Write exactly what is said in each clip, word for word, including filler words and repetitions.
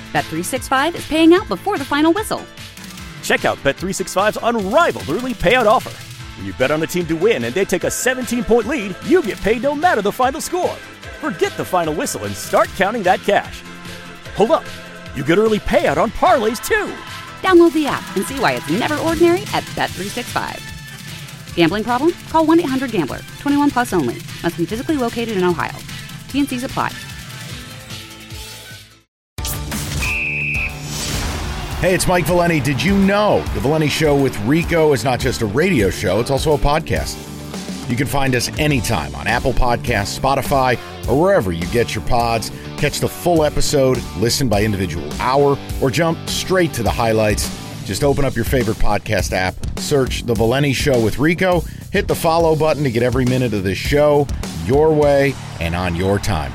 Bet three sixty-five is paying out before the final whistle. Check out Bet three sixty-five's unrivaled early payout offer. When you bet on a team to win and they take a seventeen-point lead, you get paid no matter the final score. Forget the final whistle and start counting that cash. Hold up. You get early payout on parlays, too. Download the app and see why it's never ordinary at Bet three sixty-five. Gambling problem? Call one eight hundred gambler. twenty-one plus only. Must be physically located in Ohio. T and C's apply. Hey, it's Mike Valeni. Did you know The Valeni Show with Rico is not just a radio show, it's also a podcast. You can find us anytime on Apple Podcasts, Spotify, or wherever you get your pods. Catch the full episode, listen by individual hour, or jump straight to the highlights. Just open up your favorite podcast app, search The Valeni Show with Rico, hit the follow button to get every minute of this show your way and on your time.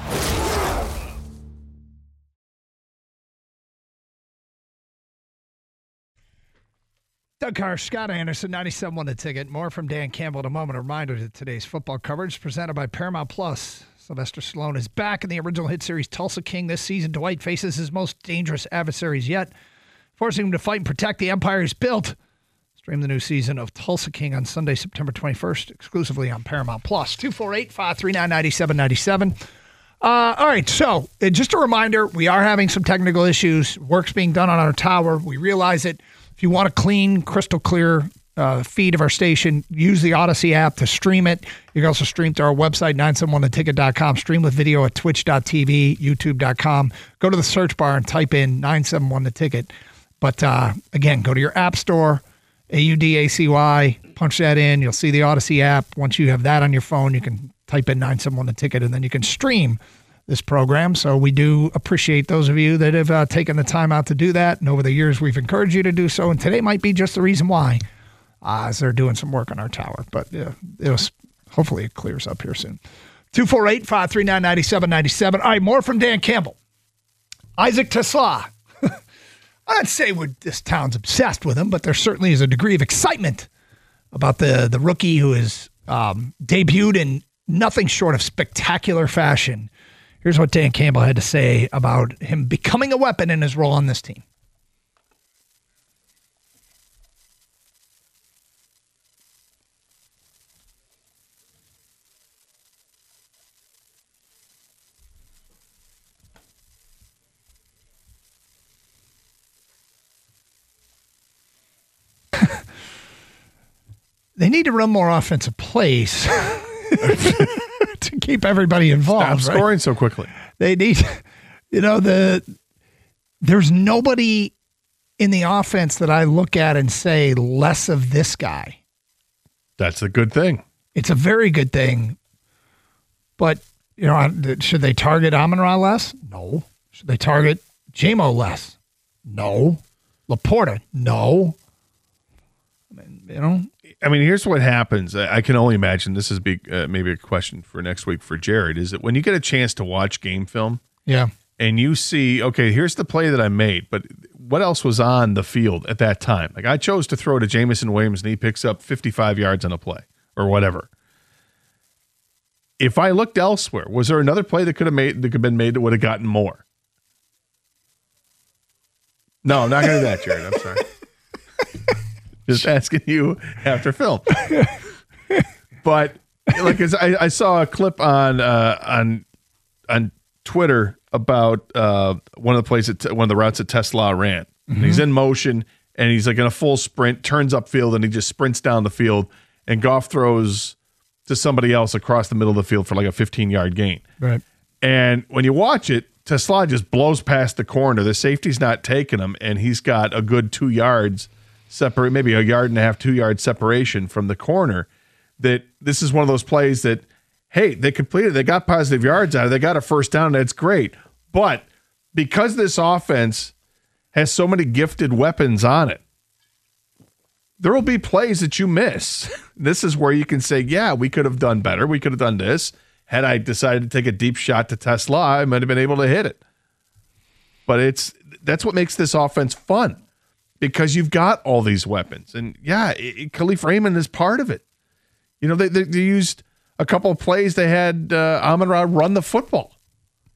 Doug Carr, Scott Anderson, ninety-seven point one The Ticket. More from Dan Campbell in a moment. A reminder that today's football coverage is presented by Paramount Plus. Sylvester Stallone is back in the original hit series Tulsa King this season. Dwight faces his most dangerous adversaries yet, forcing him to fight and protect the empire he's built. Stream the new season of Tulsa King on Sunday, September twenty-first, exclusively on Paramount Plus. two four eight, five three nine, nine seven nine seven. Uh, all right, so uh, just a reminder, we are having some technical issues. Work's being done on our tower. We realize it. If you want a clean, crystal clear uh, feed of our station, use the Odyssey app to stream it. You can also stream through our website, nine seven one the ticket dot com. Stream with video at twitch dot t v, youtube dot com. Go to the search bar and type in nine seven one the ticket. But uh, again, go to your app store, A U D A C Y, punch that in. You'll see the Odyssey app. Once you have that on your phone, you can type in nine seven one the ticket, and then you can stream this program. So we do appreciate those of you that have uh, taken the time out to do that. And over the years, we've encouraged you to do so. And today might be just the reason why, uh, as they're doing some work on our tower. But uh, it was, hopefully it clears up here soon. two four eight, five three nine, nine seven nine seven. All right, more from Dan Campbell. Isaac TeSlaa. I'd say we're, this town's obsessed with him, but there certainly is a degree of excitement about the, the rookie who has um, debuted in nothing short of spectacular fashion. Here's what Dan Campbell had to say about him becoming a weapon in his role on this team. They need to run more offensive plays to keep everybody involved. Stop right? scoring so quickly. They need, you know, the there's nobody in the offense that I look at and say less of this guy. That's a good thing. It's a very good thing. But, you know, should they target Amon-Ra less? No. Should they target J-Mo less? No. Laporta? No. I mean, you know. I mean, here's what happens. I can only imagine this is big, uh, maybe a question for next week for Jared, is that when you get a chance to watch game film yeah, and you see, okay, here's the play that I made, but what else was on the field at that time? Like I chose to throw to Jameson Williams and he picks up fifty-five yards on a play or whatever. If I looked elsewhere, was there another play that could have made that could have been made that would have gotten more? No, I'm not going to do that, Jared. I'm sorry. Just asking you after film. But like I, I saw a clip on uh, on on Twitter about uh, one of the plays that one of the routes that TeSlaa ran. Mm-hmm. And he's in motion and he's like in a full sprint, turns upfield, and he just sprints down the field. And Goff throws to somebody else across the middle of the field for like a fifteen-yard gain. Right. And when you watch it, TeSlaa just blows past the corner. The safety's not taking him, and he's got a good two yards separate, maybe a yard and a half, two yard separation from the corner. That this is one of those plays that, hey, they completed, they got positive yards out of it, they got a first down, that's great. But because this offense has so many gifted weapons on it, there will be plays that you miss. This is where you can say, yeah, we could have done better. We could have done this. Had I decided to take a deep shot to TeSlaa, I might have been able to hit it. But it's that's what makes this offense fun, because you've got all these weapons. And yeah, it, Khalif Raymond is part of it. You know, they, they, they used a couple of plays. They had uh, Amon-Ra run the football.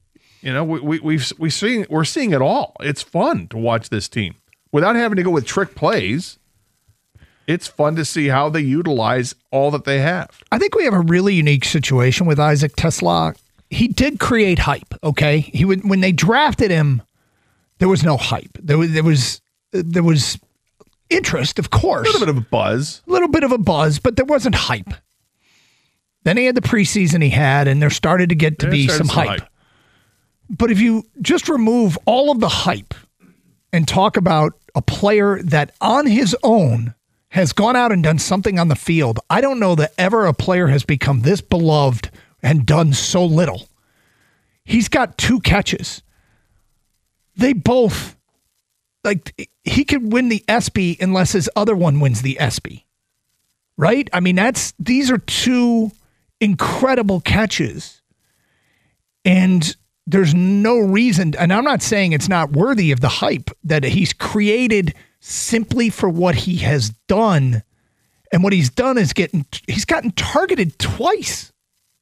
You know, we, we, we've we seen we're seeing it all. It's fun to watch this team without having to go with trick plays. It's fun to see how they utilize all that they have. I think we have a really unique situation with Isaac TeSlaa. He did create hype. Okay, he would when they drafted him, there was no hype. There was there was there was interest, of course, A little bit of a buzz. a little bit of a buzz, but there wasn't hype. Then he had the preseason he had, and there started to get to There be started some some hype. hype. But if you just remove all of the hype and talk about a player that on his own has gone out and done something on the field, I don't know that ever a player has become this beloved and done so little. He's got two catches. They both, like, he could win the ESPY unless his other one wins the ESPY. Right? I mean, that's these are two incredible catches. And there's no reason, and I'm not saying it's not worthy of the hype that he's created simply for what he has done. And what he's done is getting, he's gotten targeted twice.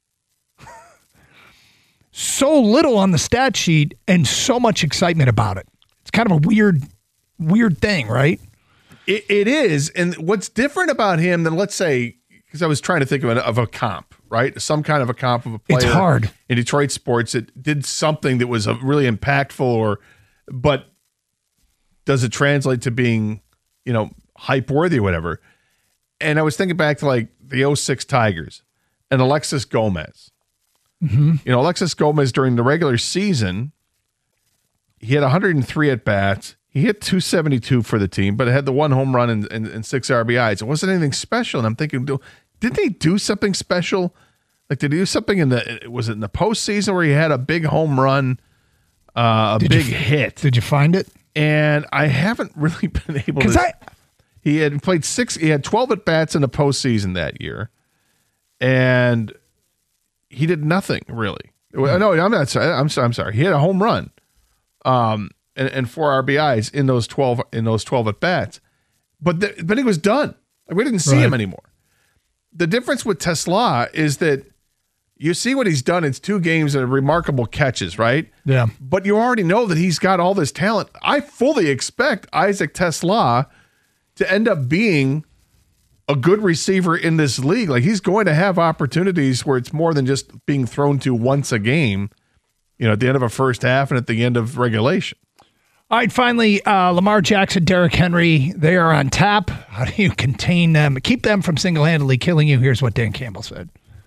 So little on the stat sheet and so much excitement about it. It's kind of a weird, weird thing, right? It, it is. And what's different about him than, let's say, because I was trying to think of, an, of a comp, right? Some kind of a comp of a player. It's hard. In Detroit sports that did something that was a really impactful, or, but does it translate to being, you know, hype worthy or whatever? And I was thinking back to like the oh six Tigers and Alexis Gomez. Mm-hmm. You know, Alexis Gomez during the regular season, he had one hundred three at bats. He hit two seventy-two for the team, but it had the one home run and, and, and six R B Is. It wasn't anything special. And I'm thinking, didn't he do something special? Like, did he do something in the, was it in the postseason where he had a big home run, uh, a Did big you, hit? Did you find it? And I haven't really been able to. Because I, He had played six, he had twelve at bats in the postseason that year. And he did nothing really. Well, no, I'm not sorry. I'm sorry. I'm sorry. He had a home run. Um, and, and four R B Is in those twelve in those twelve at bats, but the, but he was done. We didn't see Right. him anymore. The difference with TeSlaa is that you see what he's done. It's two games and remarkable catches, right? yeah. But you already know that he's got all this talent. I fully expect Isaac TeSlaa to end up being a good receiver in this league. Like, he's going to have opportunities where it's more than just being thrown to once a game, you know, at the end of a first half and at the end of regulation. All right, finally, uh, Lamar Jackson, Derrick Henry, they are on tap. How do you contain them, keep them from single-handedly killing you? Here's what Dan Campbell said.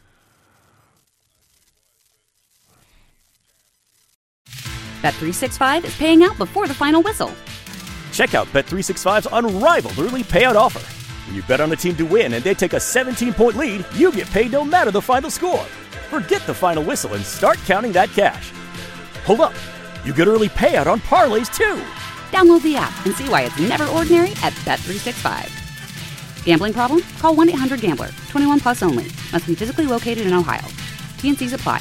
Bet three sixty-five is paying out before the final whistle. Check out Bet three sixty-five's unrivaled early payout offer. When you bet on a team to win and they take a seventeen-point lead, you get paid no matter the final score. Forget the final whistle and start counting that cash. Hold up. You get early payout on parlays, too. Download the app and see why it's never ordinary at Bet three sixty-five. Gambling problem? Call one eight hundred gambler. twenty-one plus only. Must be physically located in Ohio. T and Cs apply.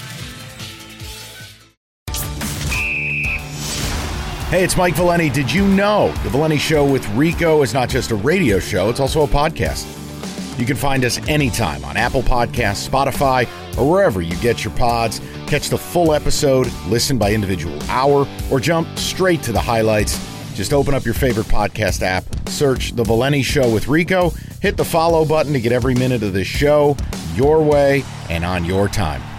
Hey, it's Mike Valeni. Did you know The Valeni Show with Rico is not just a radio show, it's also a podcast. You can find us anytime on Apple Podcasts, Spotify, or wherever you get your pods. Catch the full episode, listen by individual hour, or jump straight to the highlights. Just open up your favorite podcast app, search The Valeni Show with Rico, hit the follow button to get every minute of this show your way and on your time.